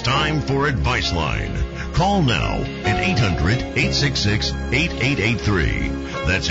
time for Advice Line. Call now at 800-866-8883. That's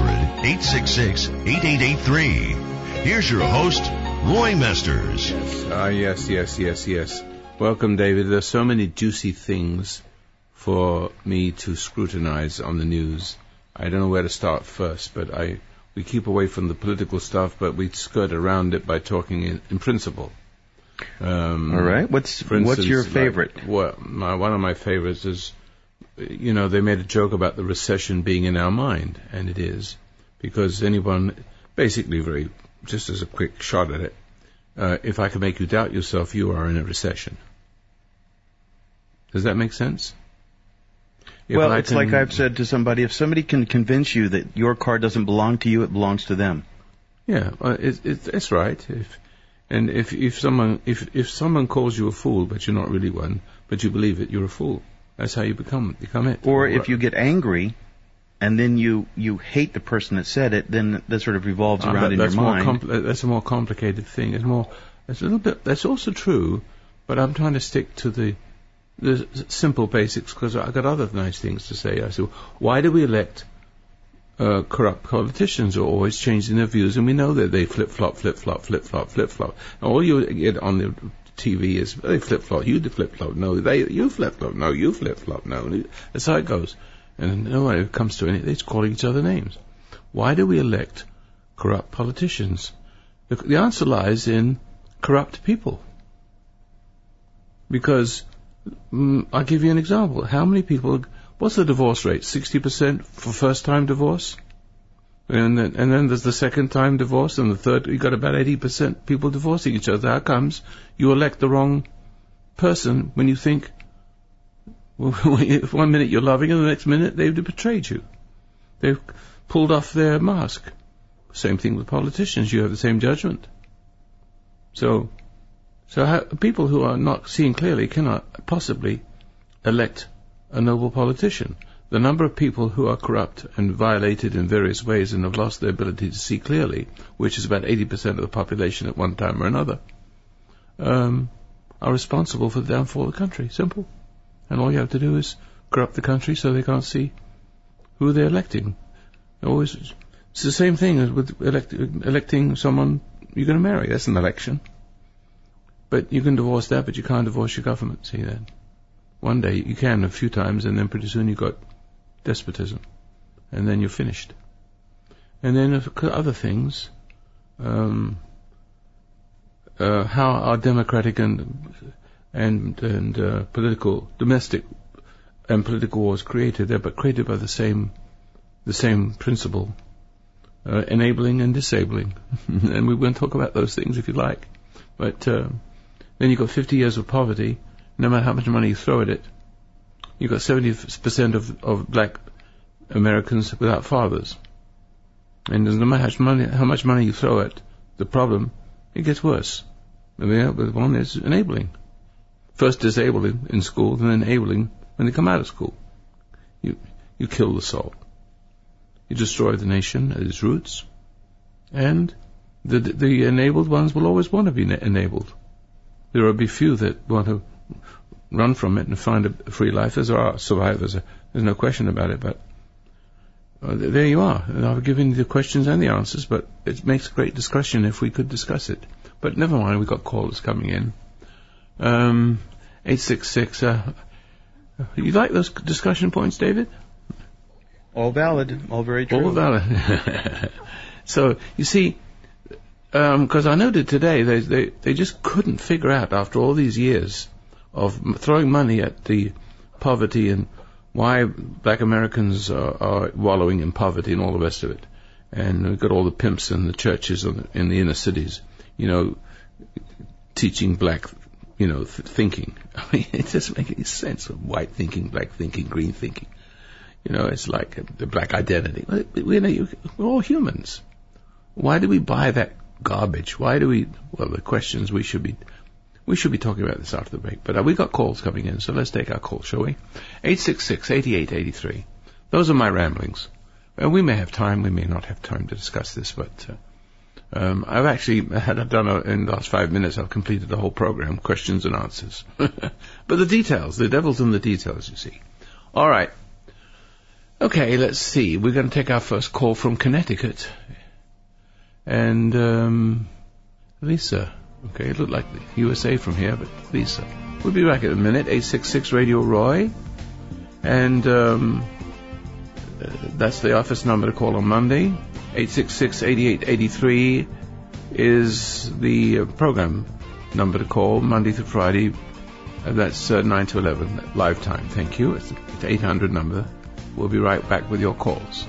800-866-8883. Here's your host, Roy Masters. Yes. Welcome, David. There's so many juicy things for me to scrutinize on the news. I don't know where to start first, but we keep away from the political stuff, but we skirt around it by talking in principle. All right. What's your favorite? One of my favorites is, they made a joke about the recession being in our mind, and it is, because anyone, basically just as a quick shot at it, if I can make you doubt yourself, you are in a recession. Does that make sense? It's like I've said to somebody, if somebody can convince you that your car doesn't belong to you, it belongs to them. Yeah, it's right. If someone calls you a fool, but you're not really one, but you believe it, you're a fool. That's how you become it. Or if you get angry, and then you hate the person that said it, then that sort of revolves around in your mind. That's a more complicated thing. It's a little bit. That's also true, but I'm trying to stick to the simple basics because I've got other nice things to say. I said, why do we elect corrupt politicians who are always changing their views, and we know that they flip-flop. All you get on the TV is, they flip-flop, you flip-flop, no, you flip-flop, no, you flip-flop, no. That's how it goes. And when it comes to it, it's calling each other names. Why do we elect corrupt politicians? The answer lies in corrupt people. Because, I'll give you an example. How many people... What's the divorce rate? 60% for first-time divorce? And then there's the second-time divorce, and the third, you got about 80% people divorcing each other. How comes you elect the wrong person when you think, one minute you're loving, and the next minute they've betrayed you? They've pulled off their mask. Same thing with politicians. You have the same judgment. So people who are not seeing clearly cannot possibly elect a noble politician. The number of people who are corrupt and violated in various ways and have lost their ability to see clearly, which is about 80% of the population at one time or another, are responsible for the downfall of the country. Simple. And all you have to do is corrupt the country so they can't see who they're electing. It's the same thing as with electing someone you're going to marry. That's an election. But you can divorce that, but you can't divorce your government. See that? One day you can, a few times, and then pretty soon you've got despotism. And then you're finished. And then other things, how are democratic and political, domestic and political wars created? They're but created by the same principle, enabling and disabling. And we won't talk about those things if you like. But then you've got 50 years of poverty. No matter how much money you throw at it, you've got 70% of black Americans without fathers. And no matter how much money you throw at the problem, it gets worse. The one is enabling. First disabling in school, and then enabling when they come out of school. You kill the soul. You destroy the nation at its roots. And the enabled ones will always want to be enabled. There will be few that want to run from it and find a free life. There are survivors. There's no question about it. But there you are. And I've given you the questions and the answers, but it makes a great discussion if we could discuss it. But never mind, we've got callers coming in. 866. You like those discussion points, David? All valid. All very true. All valid. So, you see, because I noted today, they just couldn't figure out, after all these years of throwing money at the poverty and why black Americans are wallowing in poverty and all the rest of it. And we've got all the pimps in the churches in the inner cities, teaching black, thinking. I mean, it doesn't make any sense of white thinking, black thinking, green thinking. It's like the black identity. We're all humans. Why do we buy that garbage? The questions we should be talking about this after the break. But we got calls coming in, so let's take our call, shall we? 866-8883. Those are my ramblings. And we may have time, we may not have time to discuss this, but I've actually in the last 5 minutes, I've completed the whole program, questions and answers. But the details, the devil's in the details, you see. All right. Okay, let's see. We're going to take our first call from Connecticut. And, Lisa. Okay, it looked like the USA from here, but Lisa. We'll be back in a minute. 866 Radio Roy. And, that's the office number to call on Monday. 866-8883 is the program number to call Monday through Friday. That's 9 to 11 live time. Thank you. It's the 800 number. We'll be right back with your calls.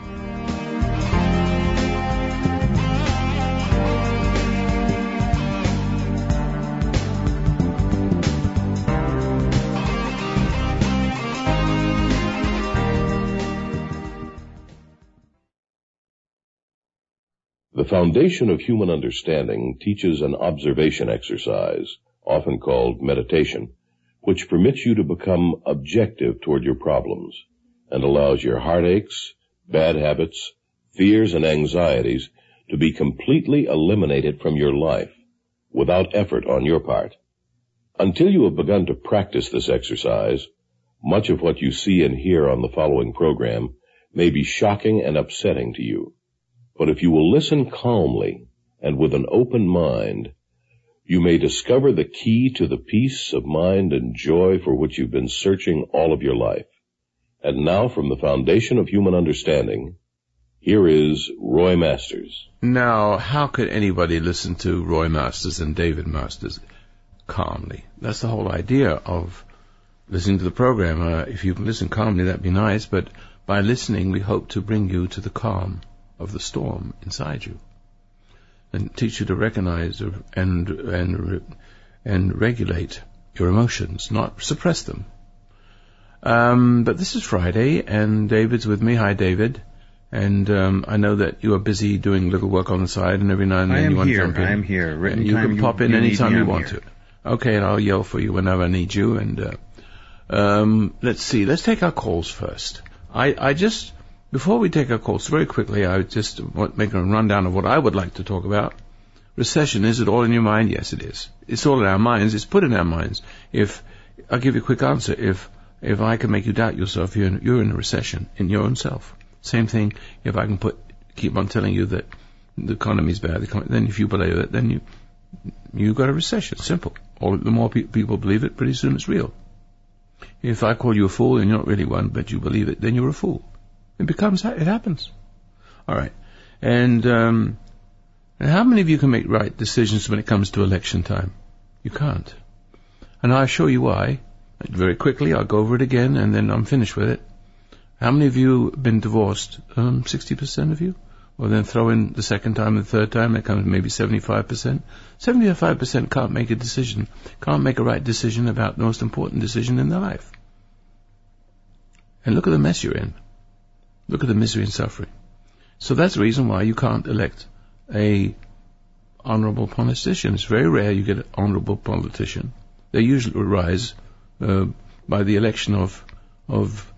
The foundation of human understanding teaches an observation exercise, often called meditation, which permits you to become objective toward your problems and allows your heartaches, bad habits, fears, and anxieties to be completely eliminated from your life without effort on your part. Until you have begun to practice this exercise, much of what you see and hear on the following program may be shocking and upsetting to you. But if you will listen calmly and with an open mind, you may discover the key to the peace of mind and joy for which you've been searching all of your life. And now, from the foundation of human understanding, here is Roy Masters. Now, how could anybody listen to Roy Masters and David Masters calmly? That's the whole idea of listening to the program. If you can listen calmly, that'd be nice, but by listening, we hope to bring you to the calm of the storm inside you, and teach you to recognize and regulate your emotions, not suppress them. But this is Friday, and David's with me. Hi, David. And I know that you are busy doing little work on the side, and every now and then you want to jump in. I am here. You can pop in anytime you want to. Okay, and I'll yell for you whenever I need you. And let's see. Let's take our calls first. Before we take our calls, very quickly, I just want to make a rundown of what I would like to talk about. Recession, is it all in your mind? Yes, it is. It's all in our minds. It's put in our minds. I'll give you a quick answer. If I can make you doubt yourself, you're in a recession in your own self. Same thing, if I can keep on telling you that the economy's bad, then if you believe it, then you got a recession. Simple. The more people believe it, pretty soon it's real. If I call you a fool and you're not really one, but you believe it, then you're a fool. It happens. All right. And how many of you can make right decisions when it comes to election time? You can't. And I'll show you why. Very quickly, I'll go over it again, and then I'm finished with it. How many of you have been divorced? 60% of you? Well, then throw in the second time and the third time, that comes maybe 75%. 75% can't make a decision, can't make a right decision about the most important decision in their life. And look at the mess you're in. Look at the misery and suffering. So that's the reason why you can't elect a honorable politician. It's very rare you get an honorable politician. They usually rise by the election of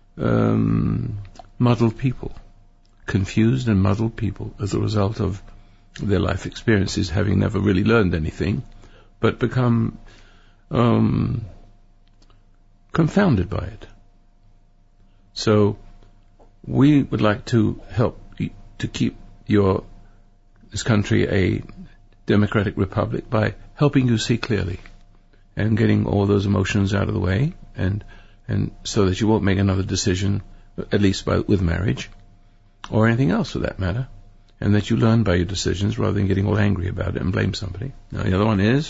muddled people, confused and muddled people as a result of their life experiences, having never really learned anything, but become confounded by it. So we would like to help to keep this country a democratic republic by helping you see clearly and getting all those emotions out of the way, and so that you won't make another decision, at least with marriage, or anything else for that matter, and that you learn by your decisions rather than getting all angry about it and blame somebody. Now, the other one is,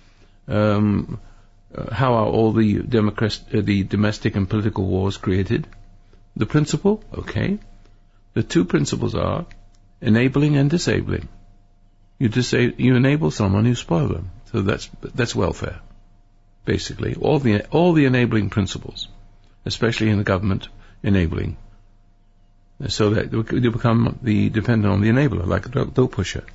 how are all the domestic and political wars created? The principle, okay. The two principles are enabling and disabling. You enable someone, you spoil them. So that's welfare, basically. All the enabling principles, especially in the government, enabling, so that you become dependent on the enabler, like a dope pusher.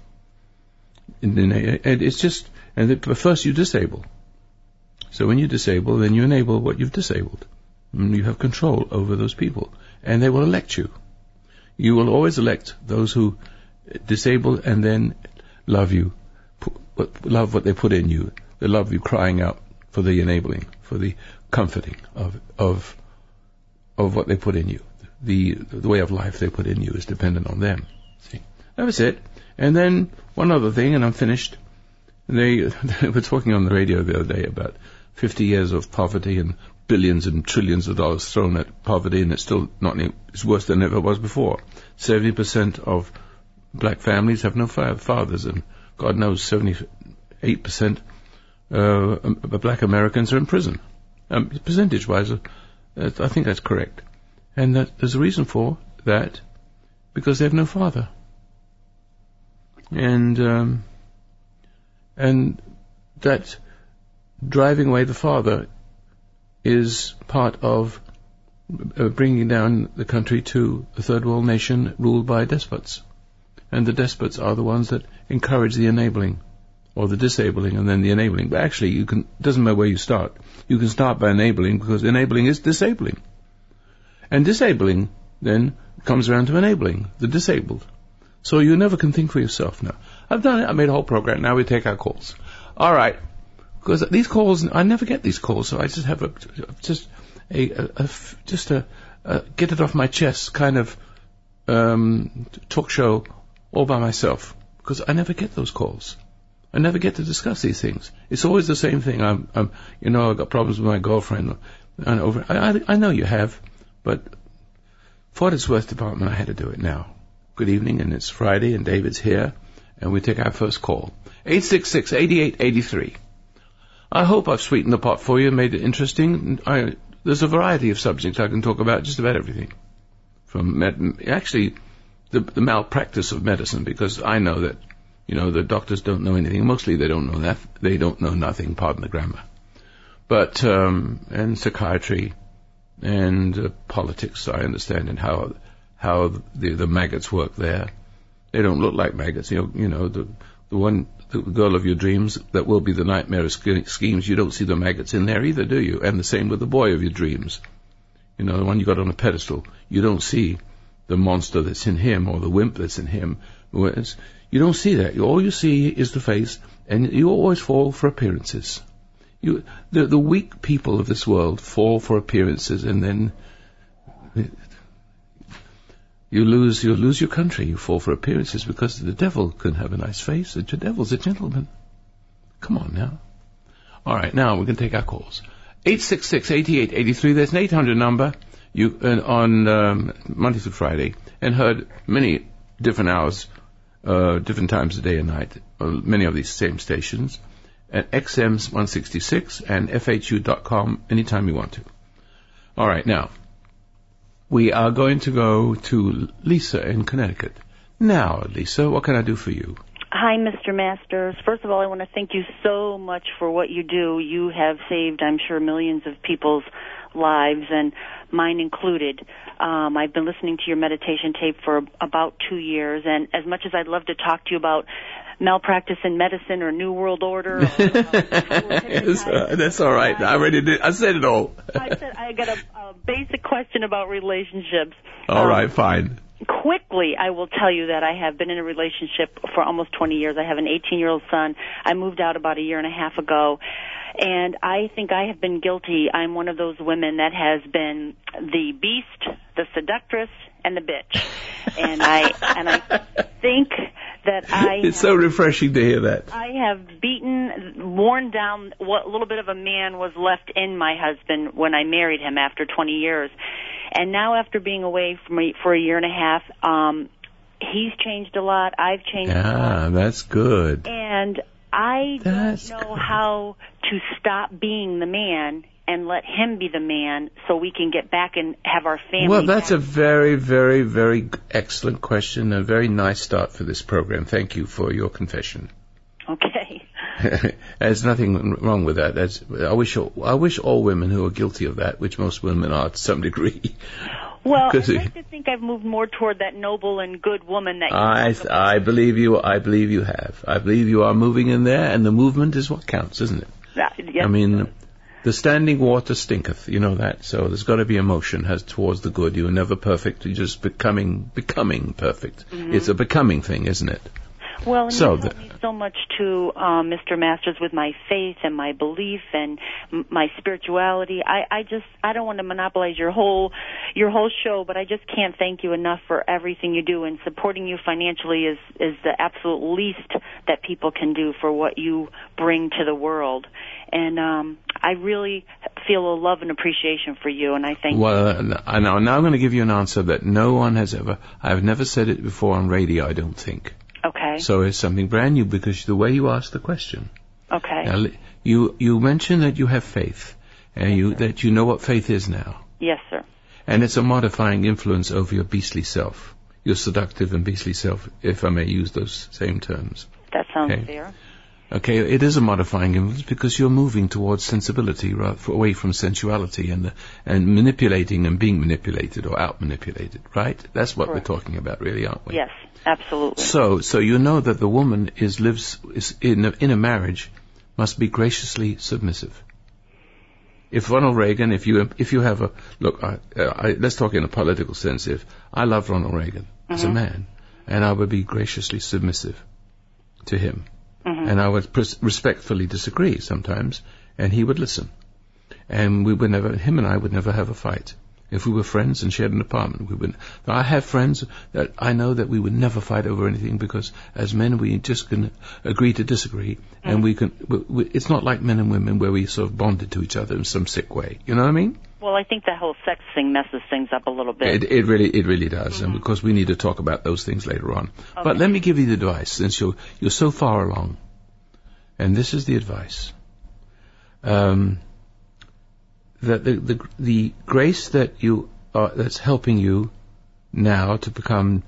But first you disable. So when you disable, then you enable what you've disabled. You have control over those people, and they will elect you. You will always elect those who disable and then love you, love what they put in you. They love you crying out for the enabling, for the comforting of what they put in you. The way of life they put in you is dependent on them. See, that was it. And then one other thing, and I'm finished. They were talking on the radio the other day about 50 years of poverty and billions and trillions of dollars thrown at poverty, and it's worse than it ever was before. 70% of black families have no fathers, and God knows 78% black Americans are in prison. Percentage-wise, I think that's correct. And there's a reason for that, because they have no father. And that driving away the father is part of bringing down the country to a third world nation ruled by despots. And the despots are the ones that encourage the enabling, or the disabling, and then the enabling. But actually, doesn't matter where you start. You can start by enabling, because enabling is disabling. And disabling then comes around to enabling the disabled. So you never can think for yourself now. I've done it. I made a whole program. Now we take our calls. All right. Because these calls, I never get these calls, so I just have a get it off my chest kind of talk show all by myself. Because I never get those calls. I never get to discuss these things. It's always the same thing. I've got problems with my girlfriend. I know you have, but for what it's worth, Department, I had to do it now. Good evening, and it's Friday, and David's here, and we take our first call. 866-8883. I hope I've sweetened the pot for you and made it interesting. There's a variety of subjects I can talk about, just about everything. From the malpractice of medicine, because I know that, the doctors don't know anything. Mostly they don't know that. They don't know nothing, pardon the grammar. But, and psychiatry and politics, I understand, and how the maggots work there. They don't look like maggots. The girl of your dreams that will be the nightmare of schemes, you don't see the maggots in there either, do you? And the same with the boy of your dreams. The one you got on a pedestal. You don't see the monster that's in him or the wimp that's in him. You don't see that. All you see is the face, and you always fall for appearances. The weak people of this world fall for appearances, and then you lose your country. You fall for appearances because the devil can have a nice face. The devil's a gentleman. Come on now. All right, now we can take our calls. 866-8883. There's an 800 number. On Monday through Friday, and heard many different hours, different times of day and night, many of these same stations, at XM 166 and FHU.com anytime you want to. All right, now, we are going to go to Lisa in Connecticut. Now, Lisa, what can I do for you? Hi, Mr. Masters. First of all, I want to thank you so much for what you do. You have saved, I'm sure, millions of people's lives, and mine included. I've been listening to your meditation tape for about 2 years, and as much as I'd love to talk to you about malpractice in medicine or New World Order, that's all right. I already did. I said it all. I got a basic question about relationships. All right, fine. Quickly, I will tell you that I have been in a relationship for almost 20 years. I have an 18-year-old son. I moved out about a year and a half ago, and I think I have been guilty. I'm one of those women that has been the beast, the seductress, and the bitch. And I think that It's so refreshing to hear that. I have worn down what little bit of a man was left in my husband when I married him after 20 years. And now after being away from me for a year and a half, he's changed a lot. I've changed a lot. Ah, that's good. And I don't know how to stop being the man and let him be the man so we can get back and have our family. Well, that's a very, very, very excellent question, a very nice start for this program. Thank you for your confession. Okay. There's nothing wrong with that. I wish all women who are guilty of that, which most women are to some degree. Well, I'd like to think I've moved more toward that noble and good woman that you I believe you. I believe you have. I believe you are moving in there, and the movement is what counts, isn't it? Yes. I mean, The standing water stinketh. You know that. So there's got to be emotion towards the good. You're never perfect. You're just becoming perfect. Mm-hmm. It's a becoming thing, isn't it? Well, and you helped me so much too, Mr. Masters, with my faith and my belief and my spirituality. I don't want to monopolize your whole show, but I just can't thank you enough for everything you do. And supporting you financially is the absolute least that people can do for what you bring to the world. And I really feel a love and appreciation for you, and I thank you. Well, now I'm going to give you an answer that no one has ever. I've never said it before on radio, I don't think. Okay. So it's something brand new because the way you asked the question. Okay. Now, you mentioned that you have faith, and that you know what faith is now. Yes, sir. And it's a modifying influence over your beastly self, your seductive and beastly self, if I may use those same terms. That sounds fair. Okay, it is a modifying influence because you're moving towards sensibility away from sensuality and manipulating and being manipulated or out-manipulated, right? That's what we're talking about, really, aren't we? Yes, absolutely. So you know that the woman lives in a marriage must be graciously submissive. If Ronald Reagan, if you have a look, let's talk in a political sense. If I love Ronald Reagan as a man, and I would be graciously submissive to him. And I would respectfully disagree sometimes, and he would listen. And him and I would never have a fight. If we were friends and shared an apartment, we wouldn't. I have friends that I know that we would never fight over anything because as men we just can agree to disagree, and it's not like men and women where we sort of bonded to each other in some sick way. You know what I mean? Well, I think that whole sex thing messes things up a little bit. It really does, and because we need to talk about those things later on. Okay. But let me give you the advice, since you're so far along. And this is the advice. That the grace that that's helping you now to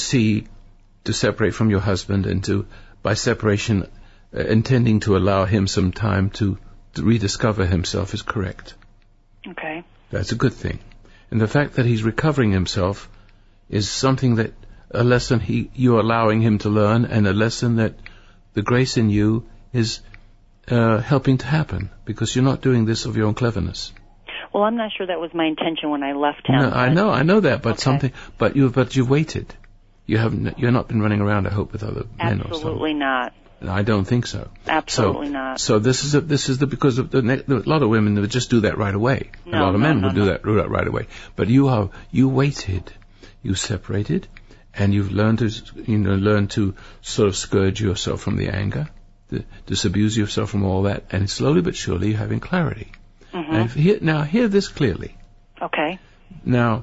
separate from your husband, and by separation, intending to allow him some time to rediscover himself is correct. Okay. That's a good thing. And the fact that he's recovering himself is something a lesson you're allowing him to learn, and a lesson that the grace in you is helping to happen, because you're not doing this of your own cleverness. Well, I'm not sure that was my intention when I left him. No, I know that, but you've waited. You're not been running around, I hope, with other men or something. Absolutely not. I don't think so. Absolutely not. So this is because of a lot of women would just do that right away. A lot of men would do that right away. But you waited, you separated, and you've learned to sort of scourge yourself from the anger, disabuse yourself from all that, and slowly but surely you're having clarity. And now hear this clearly. Okay. Now,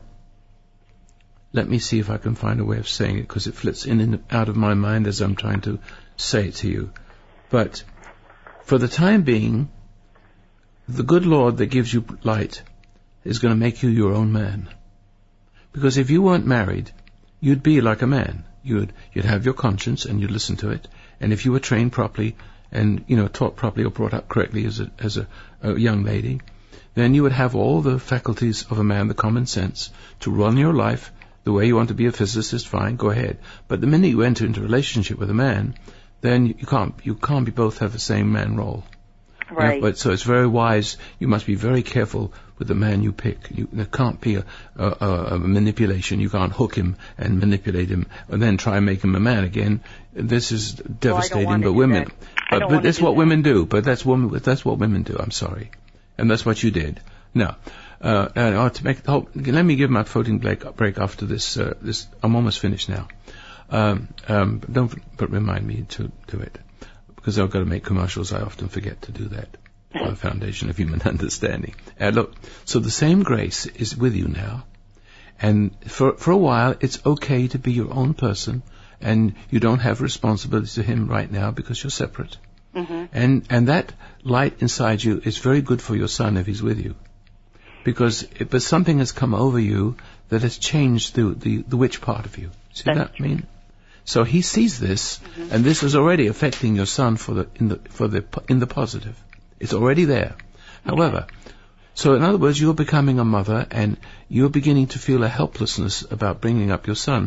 let me see if I can find a way of saying it, because it flits in and out of my mind as I'm trying to say it to you. But for the time being, the good Lord that gives you light is going to make you your own man. Because if you weren't married, you'd be like a man. You'd have your conscience and you'd listen to it. And if you were trained properly and taught properly or brought up correctly as a young lady, then you would have all the faculties of a man, the common sense, to run your life the way you want to be a physicist. Fine, go ahead. But the minute you enter into a relationship with a man, then you can't be both have the same man role. Right. But so it's very wise. You must be very careful with the man you pick. There can't be a manipulation. You can't hook him and manipulate him and then try and make him a man again. This is devastating. But women, but that's what women do. But that's what women do. I'm sorry, and that's what you did. Now, let me give my voting break after this. I'm almost finished now. But remind me to do it, because I've got to make commercials. I often forget to do that. The Foundation of Human Understanding. Look, so the same grace is with you now, and for a while it's okay to be your own person, and you don't have responsibility to him right now because you're separate. And that light inside you is very good for your son if he's with you, but something has come over you that has changed the witch part of you. See what I mean? So he sees this, and this is already affecting your son in the positive. It's already there. However, so in other words, you're becoming a mother, and you're beginning to feel a helplessness about bringing up your son.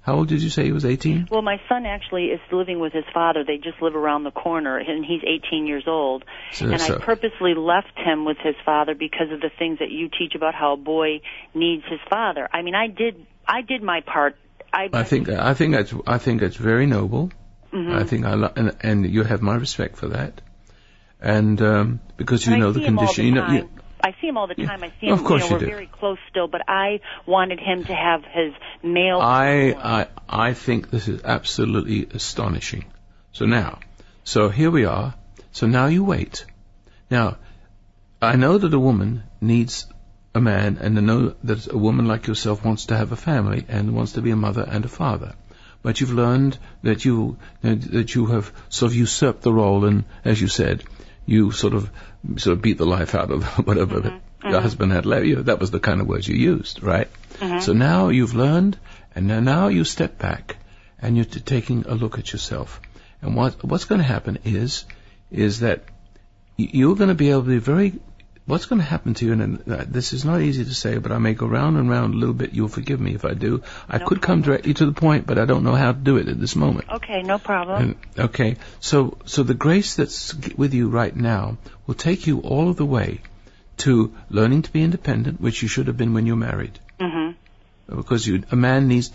How old did you say he was? 18? Well, my son actually is living with his father. They just live around the corner, and he's 18 years old. I purposely left him with his father because of the things that you teach about how a boy needs his father. I mean, I did my part. I think that's very noble. Mm-hmm. And you have my respect for that. And because you know the condition, I see him all the time. I see him. We're very close still, but I wanted him to have his male. I think this is absolutely astonishing. So here we are. So now you wait. Now, I know that a woman needs a man, and I know that a woman like yourself wants to have a family and wants to be a mother and a father. But you've learned that you have sort of usurped the role, and as you said, you sort of beat the life out of whatever your husband had left you. That was the kind of words you used, right? Mm-hmm. So now you've learned, and now you step back, and you're taking a look at yourself. And what's going to happen is that you're going to be able to be what's going to happen to you, and this is not easy to say, but I may go round and round a little bit. You'll forgive me if I do. I could come directly to the point, but I don't know how to do it at this moment. Okay, no problem. So the grace that's with you right now will take you all of the way to learning to be independent, which you should have been when you're married. Mm-hmm. Because a man needs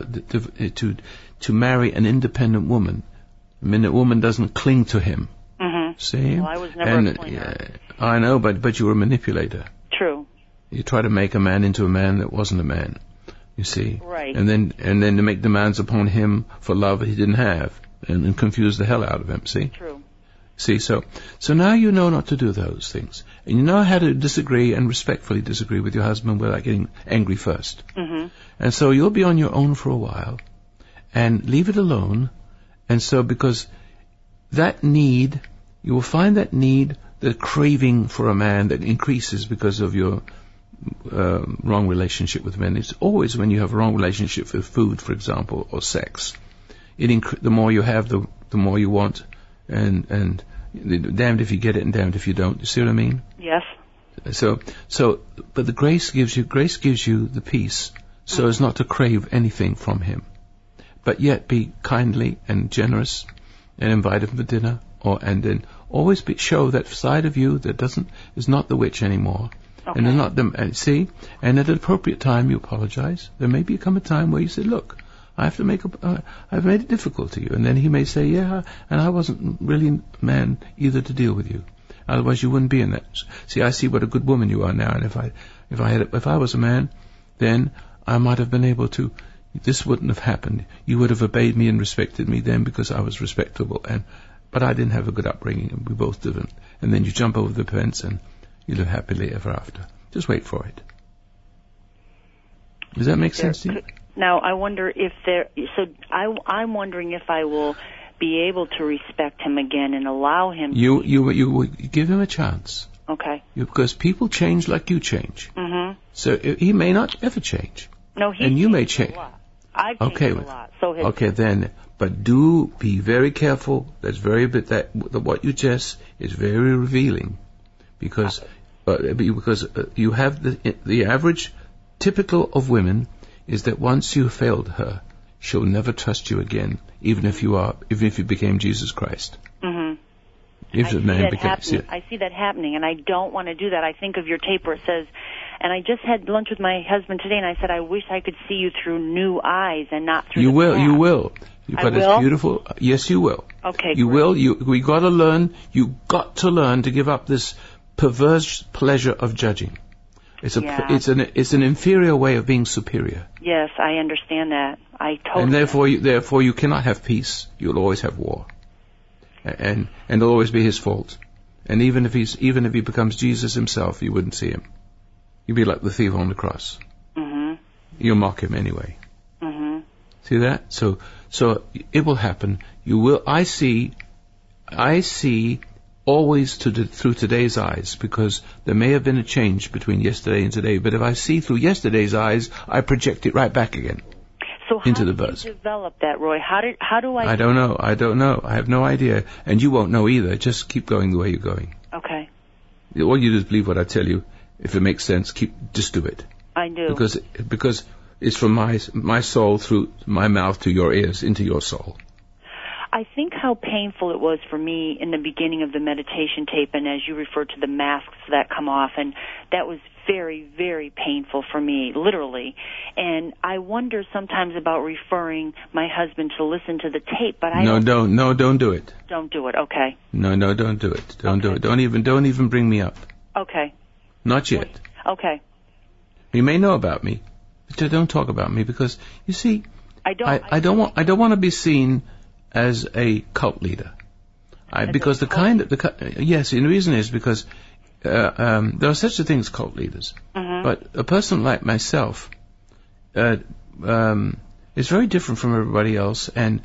to marry an independent woman. I mean, a woman doesn't cling to him. Mm-hmm. See? Well, I was never a clinger. I know, but you were a manipulator. True. You try to make a man into a man that wasn't a man. You see? Right. And then to make demands upon him for love he didn't have, and confuse the hell out of him. See? True. See, so now you know not to do those things, and you know how to disagree and respectfully disagree with your husband without getting angry first. Mm-hmm. And so you'll be on your own for a while, and leave it alone. And so because that need, you will find that need, the craving for a man that increases because of your wrong relationship with men. It's always when you have a wrong relationship with food, for example, or sex. The more you have, the more you want, and damned if you get it and damned if you don't. You see what I mean? Yes. But the grace gives you the peace, so as not to crave anything from him, but yet be kindly and generous, and invite him for dinner, and then always show that side of you that is not the witch anymore. Okay. And not see, and at an appropriate time you apologize. There may become a time where you say, look, I have to I've made it difficult to you. And then he may say, yeah, and I wasn't really a man either to deal with you. Otherwise you wouldn't be in that. See, I see what a good woman you are now, and if I was a man, then I might have been able to, this wouldn't have happened. You would have obeyed me and respected me then because I was respectable, but I didn't have a good upbringing, and we both didn't. And then you jump over the fence and you live happily ever after. Just wait for it. Does that make sense to you? Now, I wonder if I'm wondering if I will be able to respect him again and allow him. You give him a chance. Okay. Because people change like you change. Mm-hmm. So he may not ever change. No, he and you may change. A lot. I've changed a lot. So but do be very careful. That's what you just is very revealing, because you have the average typical of women is that once you failed her, she'll never trust you again, even if you became Jesus Christ. Mm-hmm. I see that happening, and I don't want to do that. I think of your tape where it says, and I just had lunch with my husband today, and I said, I wish I could see you through new eyes and not through You will. But it's beautiful. Yes, you will. Okay, you will. We got to learn. You got to learn to give up this perverse pleasure of judging. It's an inferior way of being superior. Yes, I understand that. I totally. And therefore you cannot have peace. You'll always have war. And it'll always be his fault. And even if he becomes Jesus himself, you wouldn't see him. You'd be like the thief on the cross. Mm-hmm. You'll mock him anyway. Mm-hmm. See that? So it will happen. You will. I see always through today's eyes, because there may have been a change between yesterday and today. But if I see through yesterday's eyes, I project it right back again. So how did you develop that, Roy? How do I? I don't know. I have no idea, and you won't know either. Just keep going the way you're going. Okay. All you do is believe what I tell you. If it makes sense, just do it. I do. Because is from my soul through my mouth to your ears, into your soul. I think how painful it was for me in the beginning of the meditation tape, and as you referred to the masks that come off, and that was very, very painful for me, literally. And I wonder sometimes about referring my husband to listen to the tape, but don't do it. Don't do it. Okay. No, don't do it. Don't do it. Don't even bring me up. Okay. Not yet. Okay. You may know about me, but don't talk about me, because you see, I don't want to be seen as a cult leader. Because yes, and the reason is because there are such a thing as cult leaders. Mm-hmm. But a person like myself is very different from everybody else, and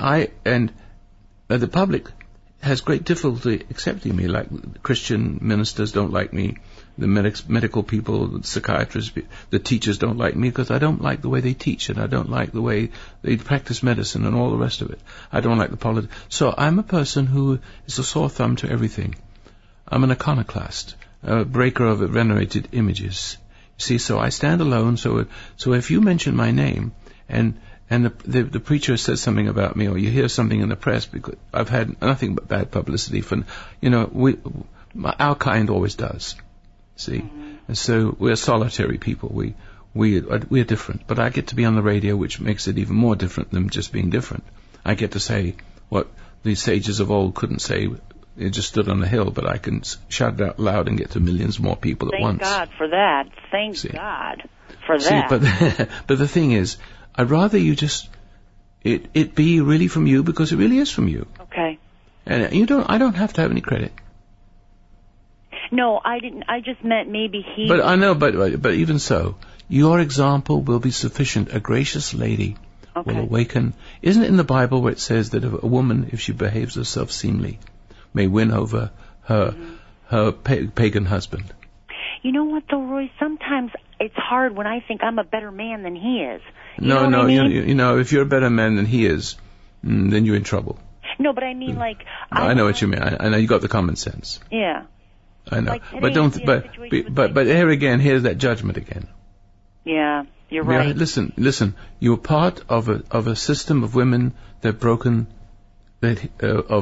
the public has great difficulty accepting me. Like Christian ministers don't like me, the medical people, the psychiatrists, the teachers don't like me because I don't like the way they teach, and I don't like the way they practice medicine and all the rest of it. I don't like the politics. So I'm a person who is a sore thumb to everything. I'm an iconoclast, a breaker of venerated images. You see, so I stand alone. So if you mention my name and the preacher says something about me, or you hear something in the press, because I've had nothing but bad publicity for, our kind always does. See, mm-hmm. And so we're solitary people. We're different, but I get to be on the radio, which makes it even more different than just being different. I get to say what the sages of old couldn't say. It just stood on a hill, but I can shout it out loud and get to millions more people at once. Thank God for that. Thank God for that. But the thing is, I'd rather you just it be really from you, because it really is from you. Okay. And I don't have to have any credit. No, I didn't. I just meant maybe he. But I know. But even so, your example will be sufficient. A gracious lady will awaken. Isn't it in the Bible where it says that a woman, if she behaves herself seemly, may win over her pagan husband? You know what, though, Roy? Sometimes it's hard when I think I'm a better man than he is. No. If you're a better man than he is, then you're in trouble. No, but I mean, like. I know what you mean. I know you got the common sense. Yeah. I know, like but don't. But here's that judgment again. Yeah, you're right. Yeah, listen. You're part of a system of women that broken. How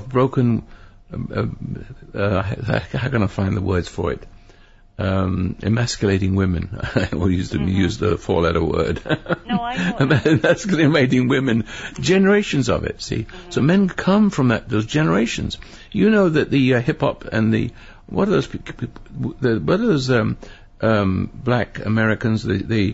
can I find the words for it? Emasculating women. I will use the four-letter word. No, I know. Emasculating women. Generations of it. See, so men come from those generations. You know that the hip hop and what are those black Americans? They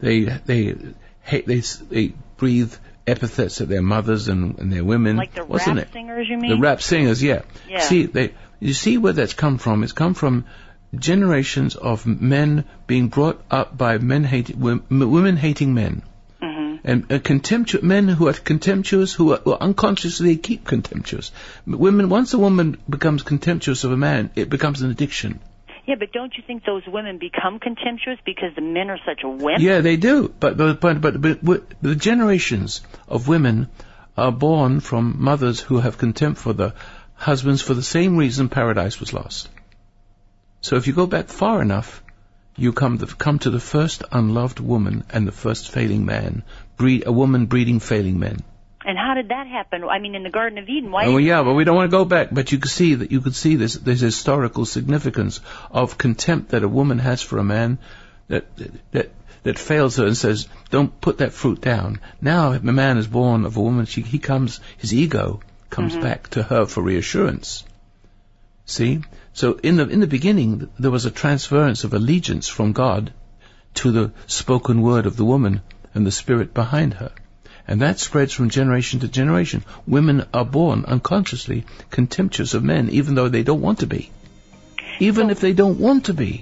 breathe epithets at their mothers and their women. Like the rap singers, you mean? The rap singers, yeah. Yeah. See, you see where that's come from? It's come from generations of men being brought up by women hating men. And contemptuous men who are contemptuous, who are unconsciously keep contemptuous. Once a woman becomes contemptuous of a man, it becomes an addiction. Yeah, but don't you think those women become contemptuous because the men are such a wimp? Yeah, they do. But the generations of women are born from mothers who have contempt for the husbands for the same reason paradise was lost. So if you go back far enough, you come to the first unloved woman and the first failing man. A woman breeding failing men. And how did that happen? I mean, in the Garden of Eden, why? Oh, yeah, but we don't want to go back. But you could see this historical significance of contempt that a woman has for a man that fails her and says, "Don't put that fruit down." Now, if a man is born of a woman, his ego comes back to her for reassurance. See, so in the beginning, there was a transference of allegiance from God to the spoken word of the woman and the spirit behind her. And that spreads from generation to generation. Women are born unconsciously contemptuous of men, even though they don't want to be. Even if they don't want to be.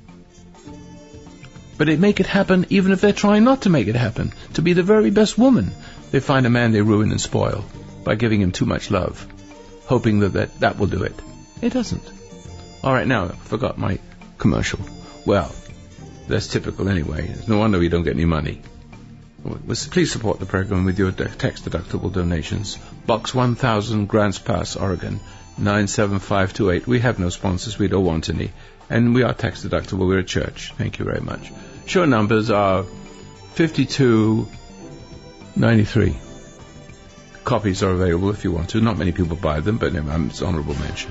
But they make it happen even if they're trying not to make it happen. To be the very best woman, they find a man they ruin and spoil by giving him too much love, hoping that will do it. It doesn't. All right, now, I forgot my commercial. Well, that's typical anyway. It's no wonder we don't get any money. Please support the program with your tax-deductible donations. Box 1000, Grants Pass, Oregon, 97528. We have no sponsors. We don't want any. And we are tax-deductible. We're a church. Thank you very much. Show numbers are $52.93. Copies are available if you want to. Not many people buy them, but it's honorable mention.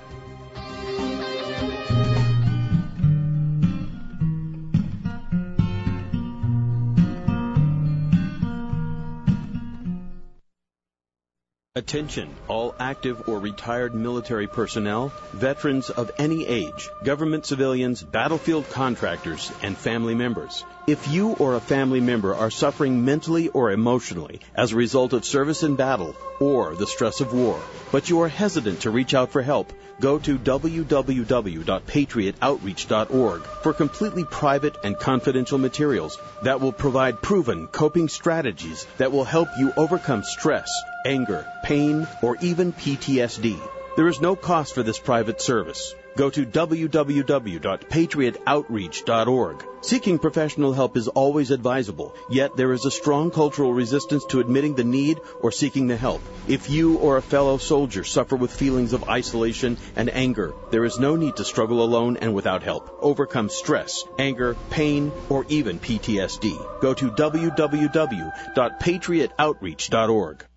Attention, all active or retired military personnel, veterans of any age, government civilians, battlefield contractors, and family members. If you or a family member are suffering mentally or emotionally as a result of service in battle or the stress of war, but you are hesitant to reach out for help, go to www.patriotoutreach.org for completely private and confidential materials that will provide proven coping strategies that will help you overcome stress, anger, pain, or even PTSD. There is no cost for this private service. Go to www.patriotoutreach.org. Seeking professional help is always advisable, yet there is a strong cultural resistance to admitting the need or seeking the help. If you or a fellow soldier suffer with feelings of isolation and anger, there is no need to struggle alone and without help. Overcome stress, anger, pain, or even PTSD. Go to www.patriotoutreach.org.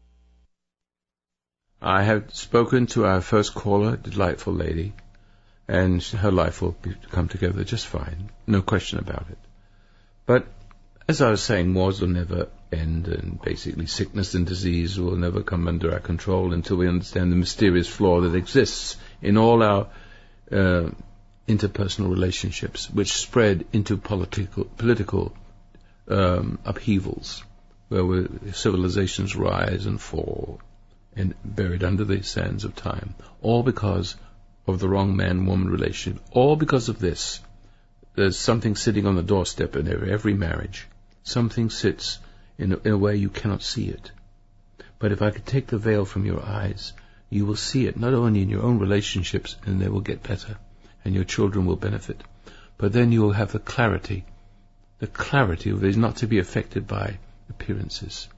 I have spoken to our first caller, delightful lady, and her life will come together just fine. No question about it. But, as I was saying, wars will never end, and basically sickness and disease will never come under our control until we understand the mysterious flaw that exists in all our interpersonal relationships, which spread into political upheavals, where civilizations rise and fall, and buried under the sands of time, all because of the wrong man-woman relationship, all because of this. There's something sitting on the doorstep in every marriage. Something sits in a way you cannot see it. But if I could take the veil from your eyes, you will see it, not only in your own relationships, and they will get better, and your children will benefit, but then you will have the clarity of it is not to be affected by appearances.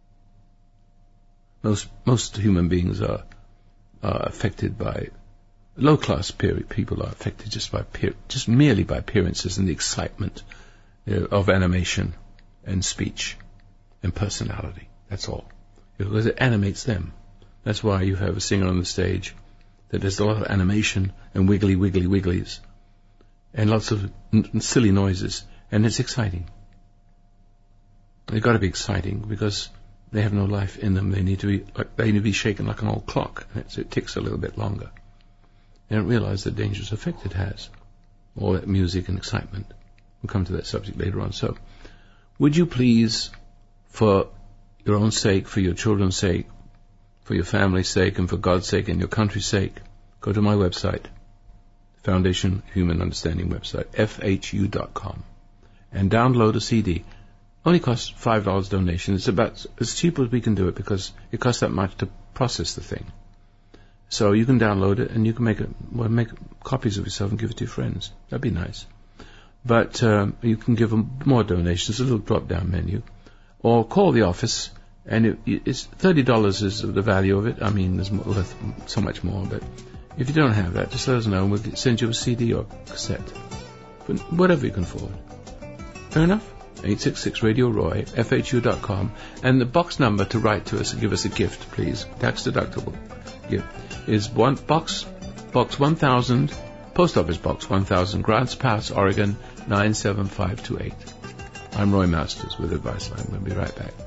Most human beings are affected by, low-class people are affected just merely by appearances and the excitement of animation and speech and personality. That's all. Because it animates them. That's why you have a singer on the stage that there's a lot of animation and wigglies and lots of silly noises, and it's exciting. They've got to be exciting because they have no life in them. They need to be shaken like an old clock. So it ticks a little bit longer. They don't realize the dangerous effect it has. All that music and excitement. We'll come to that subject later on. So, would you please, for your own sake, for your children's sake, for your family's sake, and for God's sake and your country's sake, go to my website, Foundation Human Understanding website, FHU.com, and download a CD. Only costs $5 donation. It's about as cheap as we can do it because it costs that much to process the thing. So you can download it and you can make copies of yourself and give it to your friends. That'd be nice. But you can give them more donations, a little drop-down menu, or call the office. And it's $30 is the value of it. I mean, there's worth so much more. But if you don't have that, just let us know and we'll send you a CD or cassette, but whatever you can afford. Fair enough. 866-Radio-ROY, FHU.com, and the box number to write to us and give us a gift, please, tax-deductible gift, is box 1000, Post Office Box 1000, Grants Pass, Oregon, 97528. I'm Roy Masters with Advice Line. We'll be right back.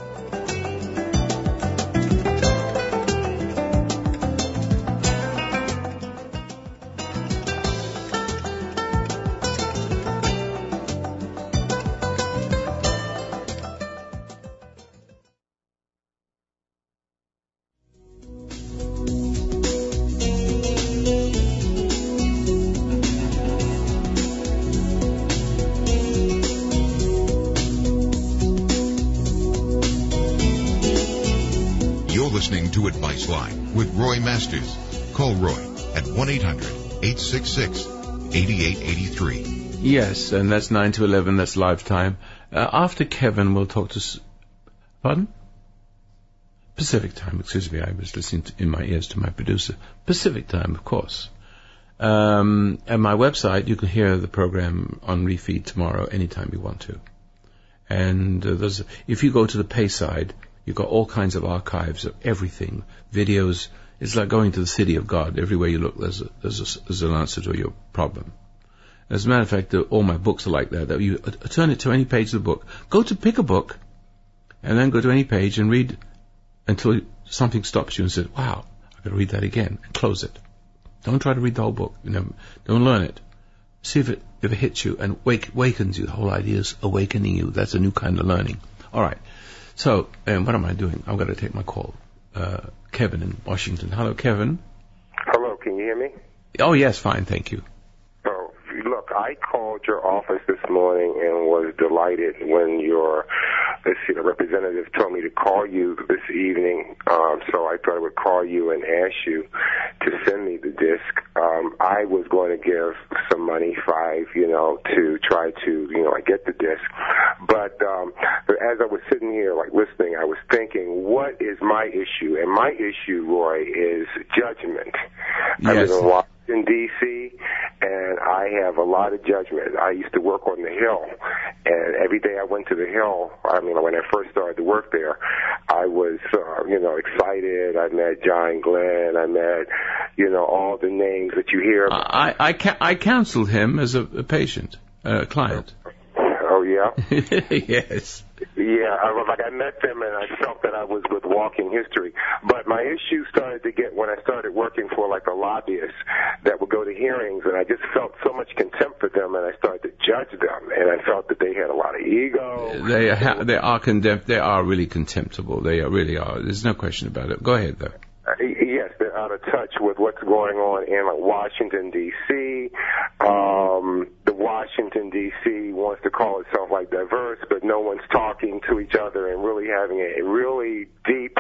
Masters. Call Roy at 1-800-866-8883. Yes, and that's 9 to 11. That's live time. After Kevin, we'll talk to... Pardon? Pacific time, excuse me. I was listening in my ears to my producer. Pacific time, of course. At my website, you can hear the program on refeed tomorrow anytime you want to. And if you go to the pay side, you've got all kinds of archives of everything, videos. It's like going to the city of God. Everywhere you look, there's an answer to your problem. As a matter of fact, all my books are like that. That you turn it to any page of the book. Pick a book, and then go to any page and read until something stops you and says, "Wow, I've got to read that again," and close it. Don't try to read the whole book. Don't learn it. See if it hits you and wakens you. The whole idea is awakening you. That's a new kind of learning. All right. So, what am I doing? I've got to take my call. Kevin in Washington. Hello, Kevin. Hello, can you hear me? Oh, yes, fine, thank you. Oh, look, I called your office this morning and was delighted when your representative told me to call you this evening. So I thought I would call you and ask you to send me the disc. I was going to give some money, $5, to try to, get the disc. But as I was sitting here, listening, I was thinking, what is my issue? And my issue, Roy, is judgment. Yes. I live in Washington, D.C., and I have a lot of judgment. I used to work on the Hill, and every day I went to the Hill, when I first started to work there, I was, excited. I met John Glenn. I met, all the names that you hear. I counseled him as a patient, a client. Oh, yeah? Yes. Yeah, I met them and I felt that I was with Walking History. But my issue started to get when I started working for a lobbyist that would go to hearings, and I just felt so much contempt for them, and I started to judge them, and I felt that they had a lot of ego. They are really contemptible. They really are. There's no question about it. Go ahead, though. Yes, they're out of touch with what's going on in Washington, D.C. The Washington, D.C. wants to call itself diverse, but no one's talking to each other and really having a really deep,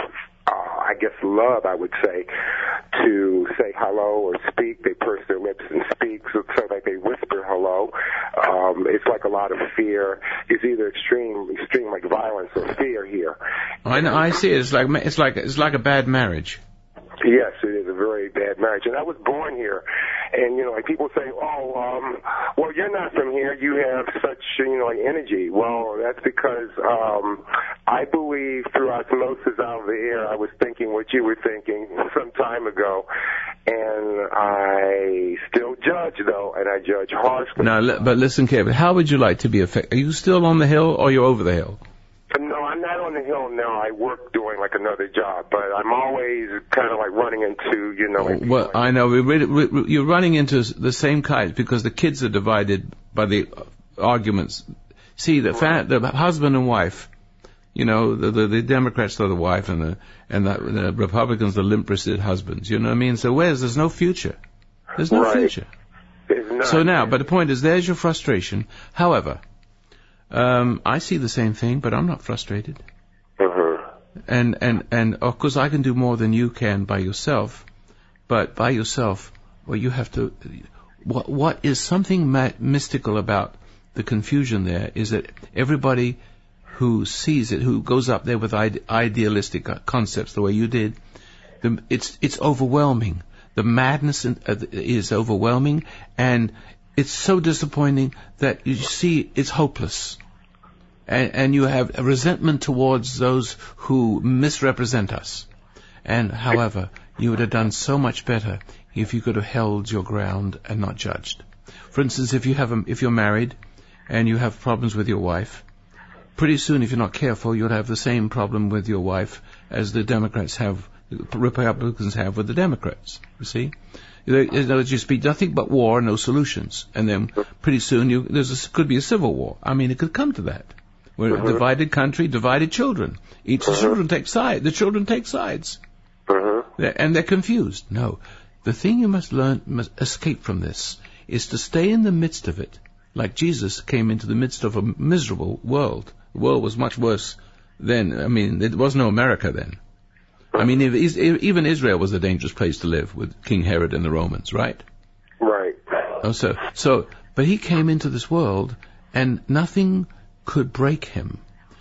love, I would say, to say hello or speak. They purse their lips and speak, so they whisper hello. It's a lot of fear. It's either extreme violence or fear here. I know. I see it. It's like a bad marriage. Yes, it is a very bad marriage. And I was born here. And, people say, well, you're not from here. You have such, energy. Well, that's because I believe through osmosis out of the air, I was thinking what you were thinking some time ago. And I still judge, though, and I judge harshly. Now, but listen, Kevin, how would you like to be affected? Are you still on the Hill or you're over the Hill? No, I'm not on the Hill now. I work doing another job, but I'm always kind of running into, Well, I know you're running into the same kind because the kids are divided by the arguments. See, the husband and wife, the Democrats are the wife and the Republicans the limp-wristed husbands. You know what I mean? So there's no future. There's no future. There's none. So now, but the point is, there's your frustration. However, I see the same thing, but I'm not frustrated. And of course I can do more than you can by yourself, but by yourself, you have to, what is something mystical about the confusion there is that everybody who sees it, who goes up there with idealistic concepts the way you did, it's overwhelming. The madness is overwhelming, and it's so disappointing that you see it's hopeless. And you have a resentment towards those who misrepresent us. And, however, you would have done so much better if you could have held your ground and not judged. For instance, if you're married and you have problems with your wife, pretty soon, if you're not careful, you'll have the same problem with your wife as the Republicans have with the Democrats. You see? There'll just be nothing but war, no solutions. And then pretty soon could be a civil war. I mean, it could come to that. We're a divided country, divided children. The children take sides. The children take sides. And they're confused. No. The thing you must escape from this is to stay in the midst of it. Like Jesus came into the midst of a miserable world. The world was much worse then. I mean, there was no America then. I mean, even Israel was a dangerous place to live with King Herod and the Romans, right? Right. But he came into this world and nothing could break him.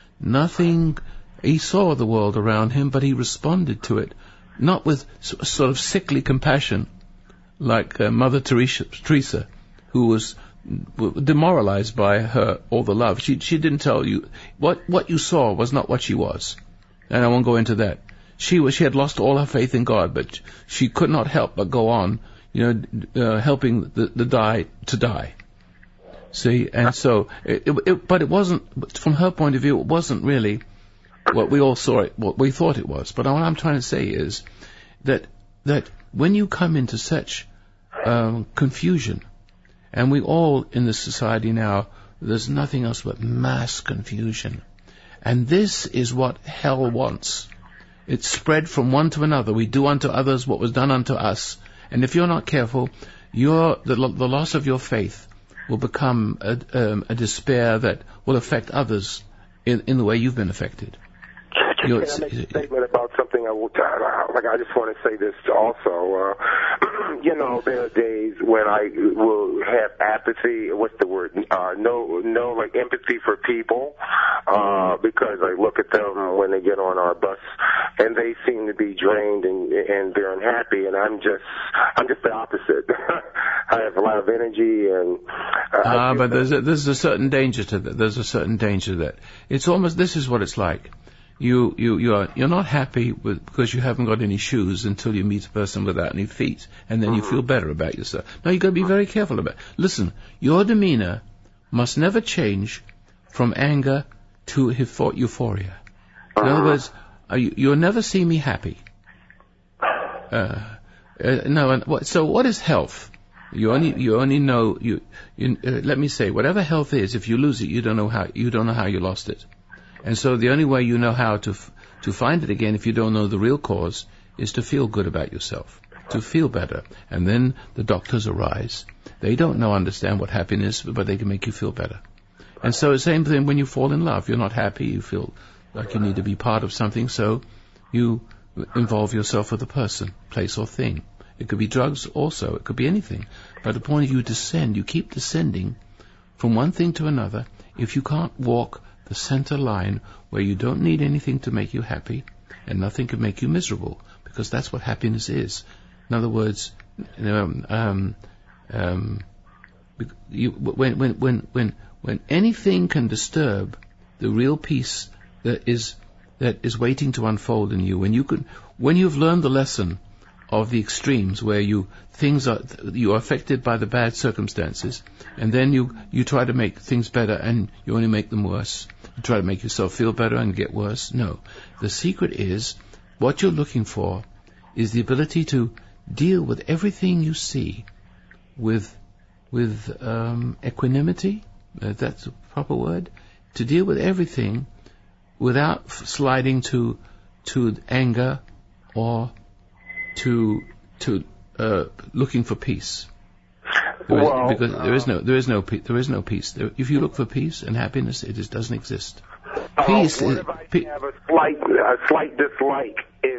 He saw the world around him, but he responded to it, not with sort of sickly compassion, like Mother Teresa, who was demoralized by all the love. She didn't tell you what you saw was not what she was, and I won't go into that. She had lost all her faith in God, but she could not help but go on, helping the die to die. See, and so but it wasn't, from her point of view, it wasn't really what we all saw it, what we thought it was. But what I'm trying to say is that when you come into such confusion, and we all in this society now, there's nothing else but mass confusion. And this is what hell wants. It's spread from one to another. We do unto others what was done unto us. And if you're not careful, the loss of your faith will become a despair that will affect others in the way you've been affected. Can I make a statement about something? I just want to say this also. There are days when I will have apathy. What's the word? No, like empathy for people, because I look at them when they get on our bus, and they seem to be drained and they're unhappy, and I'm just the opposite. I have a lot of energy, and but there's a certain danger to that. There's a certain danger to that. It's almost, this is what it's like. You're not happy because you haven't got any shoes until you meet a person without any feet, and then you feel better about yourself. Now you've got to be very careful about it. Listen, your demeanor must never change from anger to euphoria. In other words, you'll never see me happy. So what is health? You only know let me say, whatever health is, if you lose it, you don't know how you lost it. And so the only way you know how to find it again, if you don't know the real cause, is to feel good about yourself, to feel better. And then the doctors arise. They don't understand what happiness, but they can make you feel better. And so the same thing when you fall in love. You're not happy. You feel like you need to be part of something, so you involve yourself with a person, place, or thing. It could be drugs also. It could be anything. But the point of you descend, you keep descending from one thing to another. If you can't walk the center line where you don't need anything to make you happy and nothing can make you miserable, because that's what happiness is. In other words, when anything can disturb the real peace that is waiting to unfold in you, when you've learned the lesson of the extremes where you are affected by the bad circumstances, and then you try to make things better and you only make them worse. You try to make yourself feel better and get worse. No. The secret is, what you're looking for is the ability to deal with everything you see with equanimity. That's a proper word. To deal with everything without sliding to anger or to looking for peace. Because there is no peace. If you look for peace and happiness, it just doesn't exist. Peace. What if I have a slight dislike?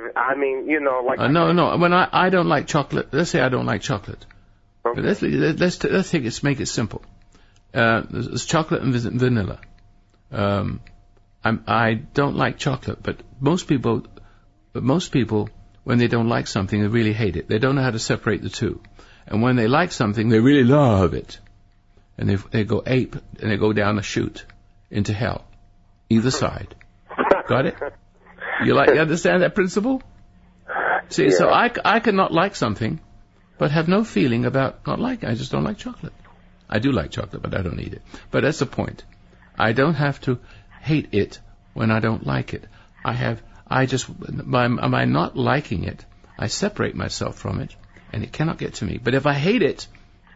No. When I don't like chocolate, let's say I don't like chocolate. Okay. But let's make it simple. There's chocolate and vanilla. I don't like chocolate, but most people, when they don't like something, they really hate it. They don't know how to separate the two. And when they like something, they really love it. And they go ape, and they go down a chute into hell. Either side. Got it? You understand that principle? See, yeah. So I cannot like something, but have no feeling about not liking. I just don't like chocolate. I do like chocolate, but I don't eat it. But that's the point. I don't have to hate it when I don't like it. By not liking it, I separate myself from it, and it cannot get to me. But if I hate it,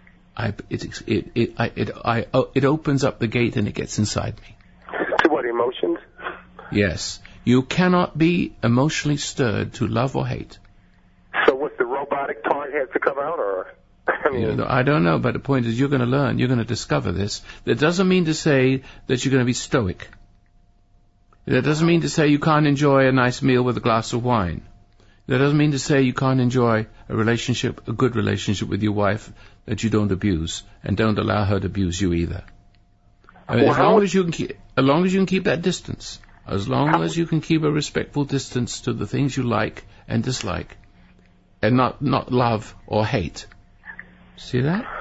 it opens up the gate and it gets inside me. To what, emotions? Yes. You cannot be emotionally stirred to love or hate. So what's the robotic part has to come out, or? I don't know, but the point is you're going to learn, you're going to discover this. That doesn't mean to say that you're going to be stoic. That doesn't mean to say you can't enjoy a nice meal with a glass of wine. That doesn't mean to say you can't enjoy a good relationship with your wife that you don't abuse, and don't allow her to abuse you either. As long as you can keep that distance, as long as you can keep a respectful distance to the things you like and dislike, and not love or hate. See that?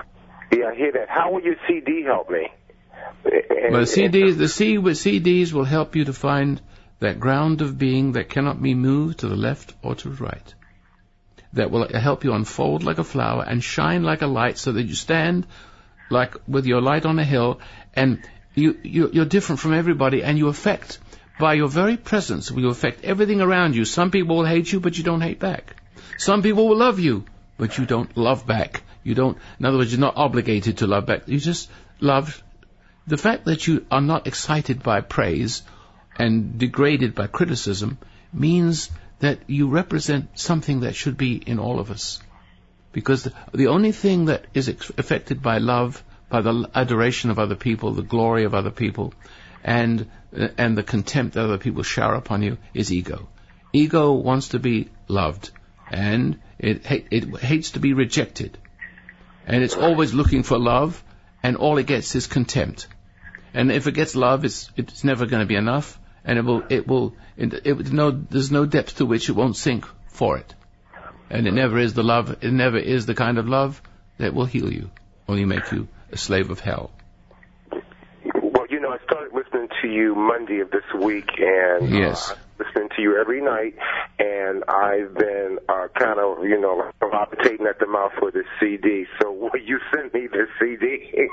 Yeah, I hear that. How will your CD help me? Well, CDs will help you to find that ground of being that cannot be moved to the left or to the right. That will help you unfold like a flower and shine like a light, so that you stand like with your light on a hill, and you're different from everybody, and you affect, by your very presence, you affect everything around you. Some people will hate you, but you don't hate back. Some people will love you, but you don't love back. In other words, you're not obligated to love back. You just love. The fact that you are not excited by praise and degraded by criticism means that you represent something that should be in all of us. Because the only thing that is affected by love, by the adoration of other people, the glory of other people, and the contempt that other people shower upon you, is ego. Ego wants to be loved, and it hates to be rejected. And it's always looking for love, and all it gets is contempt. And if it gets love, it's never going to be enough, and there's no depth to which it won't sink for it. And it never is the kind of love that will heal you, only make you a slave of hell. Well, I started listening to you Monday of this week, and yes. Listening to you every night, and I've been kind of, palpitating at the mouth for this CD. So will you send me this CD?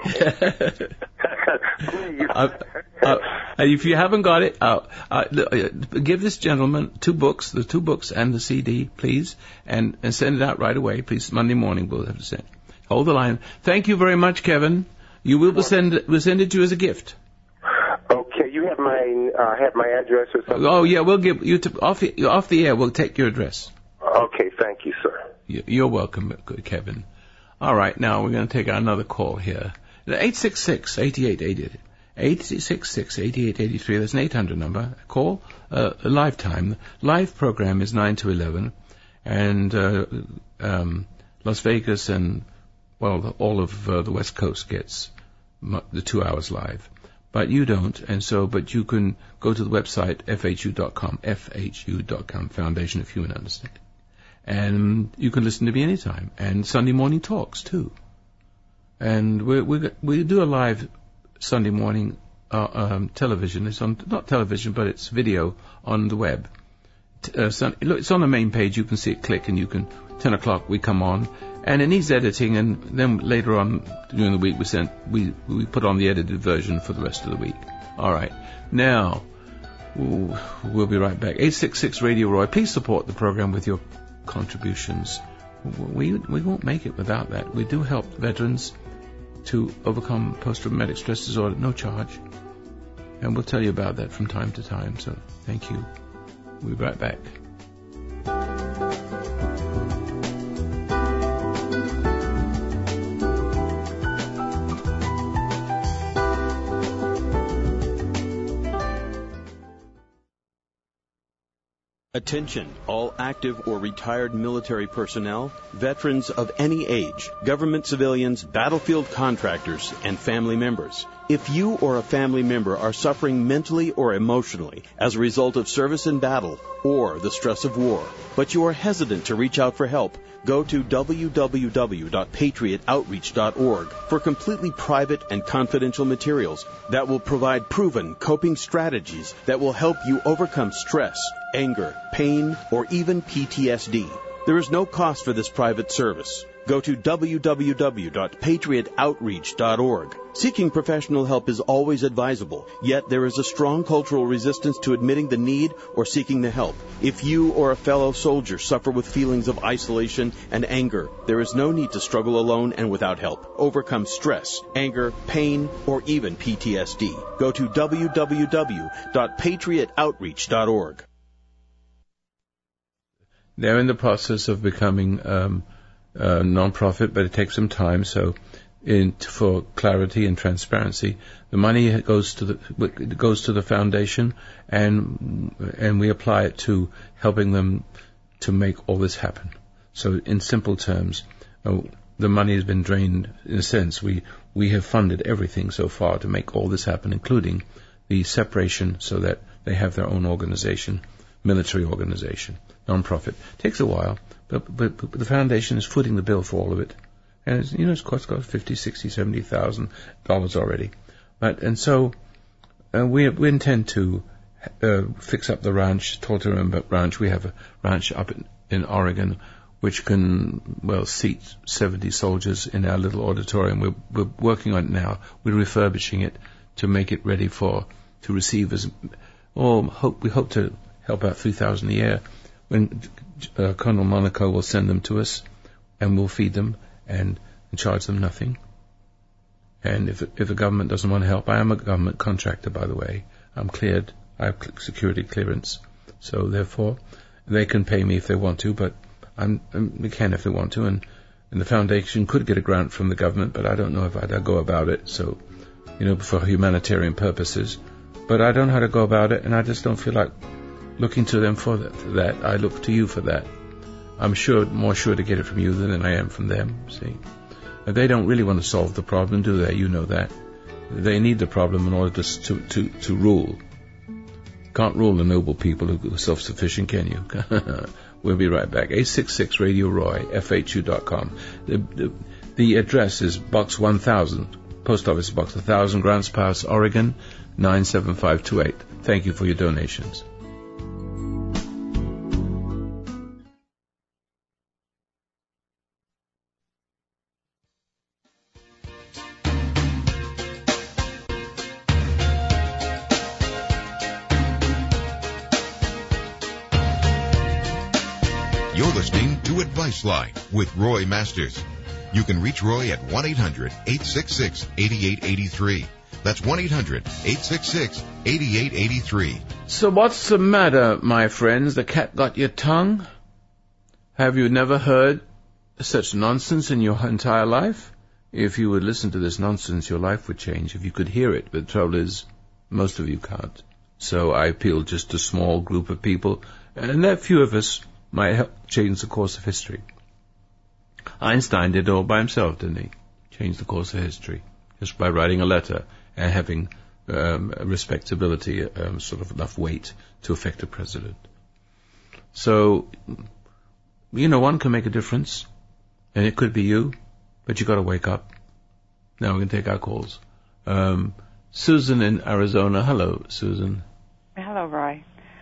If you haven't got it, give this gentleman the two books and the CD, please, and send it out right away, please. Monday morning we'll have to send. Hold the line. Thank you very much, Kevin. We'll send it to you as a gift. Okay, you have my address or something? Oh yeah, we'll give you off the air. We'll take your address. Okay, thank you, sir. You're welcome, Kevin. All right, now we're going to take another call here. 866-8888. 866-8883. That's an 800 number. Call a live time. Live program is 9 to 11, and Las Vegas and all of the West Coast gets the 2 hours live. But you don't, but you can go to the website, FHU.com, Foundation of Human Understanding. And you can listen to me anytime. And Sunday morning talks, too. And we do a live Sunday morning television. It's not television, but it's video on the web. It's on the main page. You can see it click, and 10 o'clock we come on. And it needs editing, and then later on during the week we put on the edited version for the rest of the week. All right. Now, we'll be right back. 866 Radio Roy. Please support the program with your contributions. We won't make it without that. We do help veterans to overcome post-traumatic stress disorder, no charge. And we'll tell you about that from time to time. So thank you. We'll be right back. Attention, all active or retired military personnel, veterans of any age, government civilians, battlefield contractors, and family members. If you or a family member are suffering mentally or emotionally as a result of service in battle or the stress of war, but you are hesitant to reach out for help, go to www.patriotoutreach.org for completely private and confidential materials that will provide proven coping strategies that will help you overcome stress, anger, pain, or even PTSD. There is no cost for this private service. Go to www.patriotoutreach.org. Seeking professional help is always advisable, yet there is a strong cultural resistance to admitting the need or seeking the help. If you or a fellow soldier suffer with feelings of isolation and anger, there is no need to struggle alone and without help. Overcome stress, anger, pain, or even PTSD. Go to www.patriotoutreach.org. They're in the process of becoming non-profit, but it takes some time. So, for clarity and transparency, the money goes to the foundation, and we apply it to helping them to make all this happen. So, in simple terms, the money has been drained. In a sense, we have funded everything so far to make all this happen, including the separation, so that they have their own organization, military organization. Non-profit. Takes a while, but the foundation is footing the bill for all of it. And it's cost $50,000, $60,000, $70,000 already. And so we intend to fix up the ranch, Tulsa Ranch. We have a ranch up in Oregon which can, seat 70 soldiers in our little auditorium. We're working on it now. We're refurbishing it to make it ready to receive we hope to help out 3,000 a year. When Colonel Monaco will send them to us, and we'll feed them and charge them nothing. And if the government doesn't want to help, I am a government contractor, by the way. I'm cleared. I have security clearance. So therefore, they can pay me if they want to, but they can if they want to. And the foundation could get a grant from the government, but I don't know if I'd go about it. So, for humanitarian purposes. But I don't know how to go about it, and I just don't feel like looking to them for that. I look to you for that. I'm more sure to get it from you than I am from them, see. They don't really want to solve the problem, do they? You know that. They need the problem in order to rule. Can't rule the noble people who are self-sufficient, can you? We'll be right back. 866 Radio Roy, FHU.com. The address is Box 1000, Post Office Box 1000, Grants Pass, Oregon, 97528. Thank you for your donations. You're listening to Advice Line with Roy Masters. You can reach Roy at 1-800-866-8883. That's 1-800-866-8883. So what's the matter, my friends? The cat got your tongue? Have you never heard such nonsense in your entire life? If you would listen to this nonsense, your life would change. If you could hear it. But the trouble is, most of you can't. So I appeal just to a small group of people, and that few of us might help change the course of history. Einstein did it all by himself, didn't he? Changed the course of history just by writing a letter and having respectability, sort of enough weight to affect a president. So, one can make a difference, and it could be you, but you got to wake up. Now we're going to take our calls. Susan in Arizona. Hello, Susan. Hello, Roy.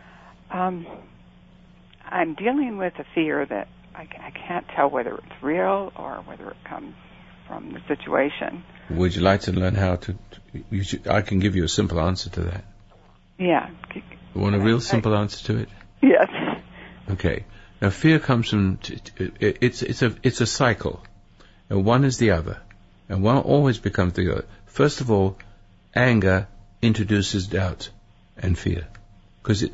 I'm dealing with a fear that I can't tell whether it's real or whether it comes from the situation. Would you like to learn how to... I can give you a simple answer to that. Yeah. You want a real simple answer to it? Yes. Okay. Now, fear comes from... It's a cycle. And one is the other. And one always becomes the other. First of all, anger introduces doubt and fear. Because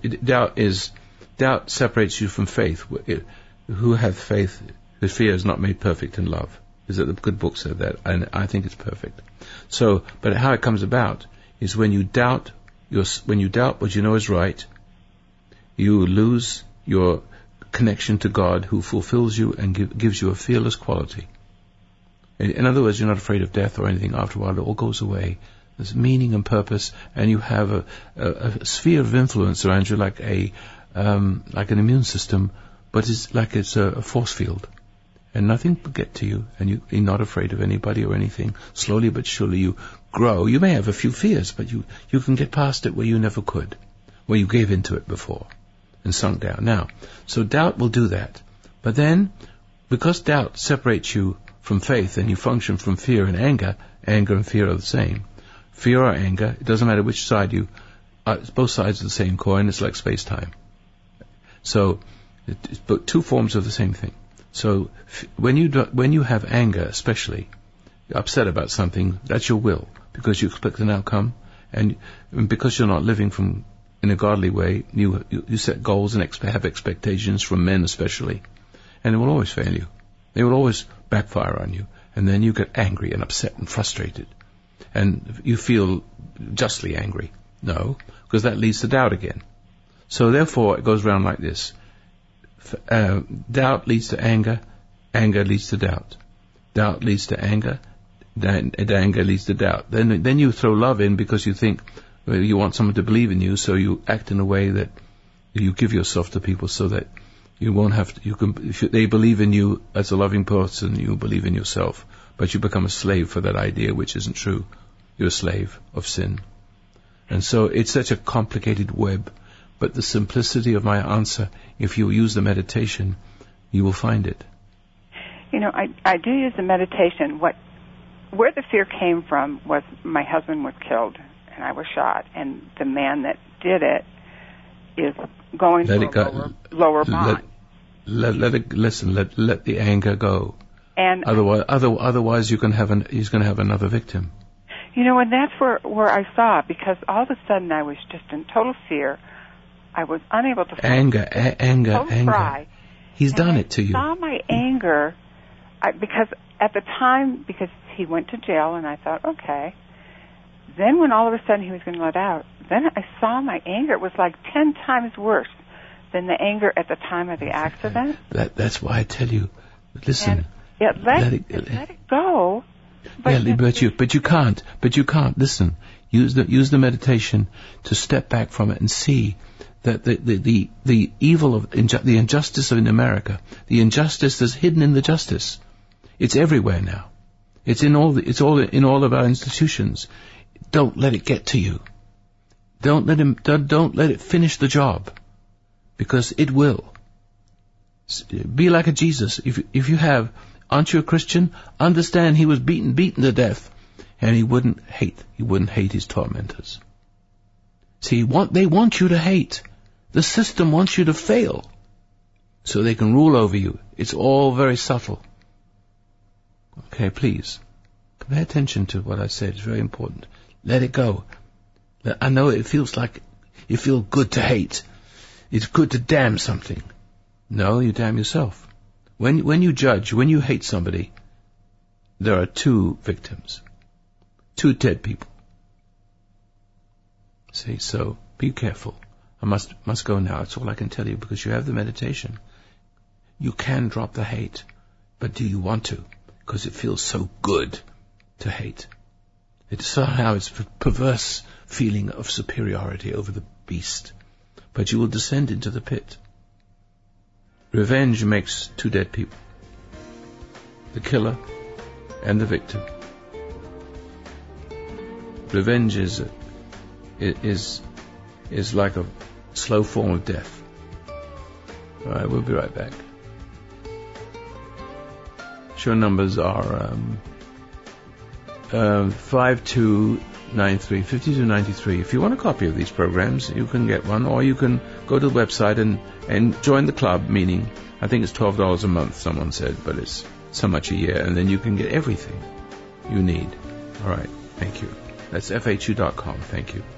doubt separates you from faith. Who have faith, whose fear is not made perfect in love. Is that the good book said that, and I think it's perfect. So, but how it comes about is when you doubt what you know is right, you lose your connection to God, who fulfills you and gives you a fearless quality. In other words, you're not afraid of death or anything. After a while, it all goes away. There's meaning and purpose, and you have a sphere of influence around you, like an immune system, but it's like it's a force field. And nothing will get to you, and you're not afraid of anybody or anything. Slowly but surely you grow. You may have a few fears, but you can get past it where you never could, where you gave into it before and sunk down. Now, so doubt will do that. But then, because doubt separates you from faith and you function from fear and anger and fear are the same. Fear or anger, it doesn't matter which side it's both sides of the same coin. It's like space-time. So, it's but two forms of the same thing. So when you have anger, especially, you're upset about something, that's your will, because you expect an outcome, and because you're not living in a godly way, you set goals and have expectations from men especially, and it will always fail you. They will always backfire on you, and then you get angry and upset and frustrated, and you feel justly angry. No, because that leads to doubt again. So therefore, it goes around like this. Doubt leads to anger, anger leads to doubt. Doubt leads to anger, anger leads to doubt. Then you throw love in because you think you want someone to believe in you, so you act in a way that you give yourself to people so that you won't have to, if they believe in you as a loving person, you believe in yourself. but you become a slave for that idea, which isn't true. You're a slave of sin. And so it's such a complicated web, but the simplicity of my answer, if you use the meditation, you will find it. You know, I do use the meditation. Where the fear came from was my husband was killed and I was shot, and the man that did it is going to a lower bond. Let the anger go. And otherwise he's going to have another victim. You know, and that's where I saw, because all of a sudden I was just in total fear. I was unable to anger. Cry. He's done it to you. I saw my anger because at the time, because he went to jail, and I thought, okay. Then when all of a sudden he was going to let out, then I saw my anger. It was like 10 times worse than the anger at the time of the accident. That's why I tell you, listen. Let it go. But you can't. Listen. Use the meditation to step back from it and see that the evil of the injustice in America, the injustice that's hidden in the justice, it's everywhere now. It's in all of our institutions. Don't let it get to you. Don't let it finish the job, because it will. Be like a Jesus. If you have, aren't you a Christian? Understand he was beaten to death, and he wouldn't hate his tormentors. See, they want you to hate. The system wants you to fail, so they can rule over you. It's all very subtle. Okay, please. Pay attention to what I said. It's very important. Let it go. I know it feels good to hate. It's good to damn something. No, you damn yourself. When you judge, when you hate somebody, there are 2 victims. 2 dead people. See, so be careful. I must go now. That's all I can tell you, because you have the meditation. You can drop the hate, but do you want to? Because it feels so good to hate. It's a perverse feeling of superiority over the beast. But you will descend into the pit. Revenge makes 2 dead people. The killer and the victim. Revenge is like a slow form of death. All right, we'll be right back. Show numbers are 5293. If you want a copy of these programs, you can get one, or you can go to the website and join the club, meaning I think it's $12 a month, someone said, but it's so much a year, and then you can get everything you need. All right, thank you. That's FHU.com. Thank you.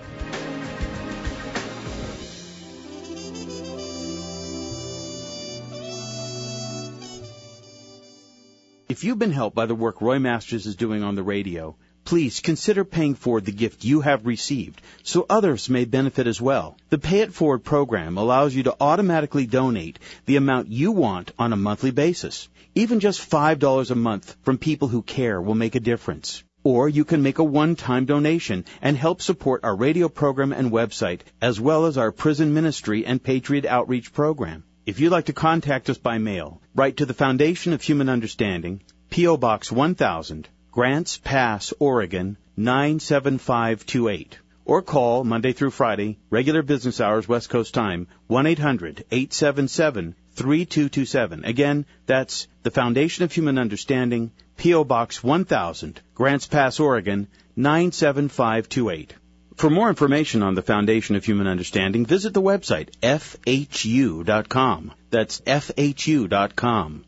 If you've been helped by the work Roy Masters is doing on the radio, please consider paying forward the gift you have received so others may benefit as well. The Pay It Forward program allows you to automatically donate the amount you want on a monthly basis. Even just $5 a month from people who care will make a difference. Or you can make a one-time donation and help support our radio program and website, as well as our prison ministry and Patriot Outreach program. If you'd like to contact us by mail, write to the Foundation of Human Understanding, P.O. Box 1000, Grants Pass, Oregon, 97528. Or call Monday through Friday, regular business hours, West Coast time, 1-800-877-3227. Again, that's the Foundation of Human Understanding, P.O. Box 1000, Grants Pass, Oregon, 97528. For more information on the Foundation of Human Understanding, visit the website, FHU.com. That's FHU.com.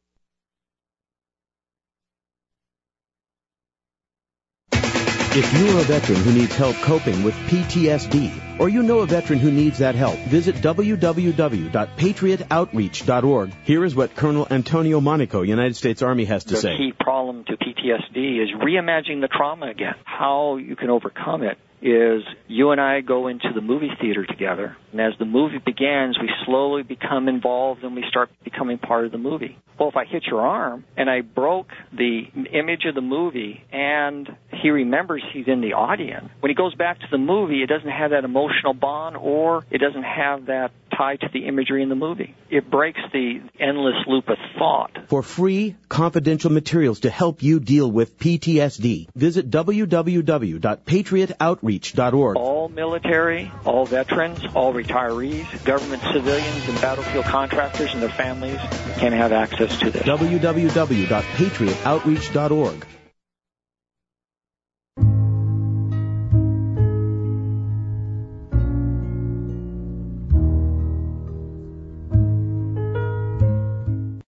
If you are a veteran who needs help coping with PTSD, or you know a veteran who needs that help, visit www.patriotoutreach.org. Here is what Colonel Antonio Monaco, United States Army, has to say. The key problem to PTSD is reimagining the trauma again. How you can overcome it is you and I go into the movie theater together, and as the movie begins, we slowly become involved and we start becoming part of the movie. Well, if I hit your arm and I broke the image of the movie and he remembers he's in the audience, when he goes back to the movie, it doesn't have that emotional bond, or it doesn't have that tied to the imagery in the movie. It breaks the endless loop of thought. For free, confidential materials to help you deal with PTSD, visit www.patriotoutreach.org. All military, all veterans, all retirees, government civilians, and battlefield contractors and their families can have access to this. www.patriotoutreach.org.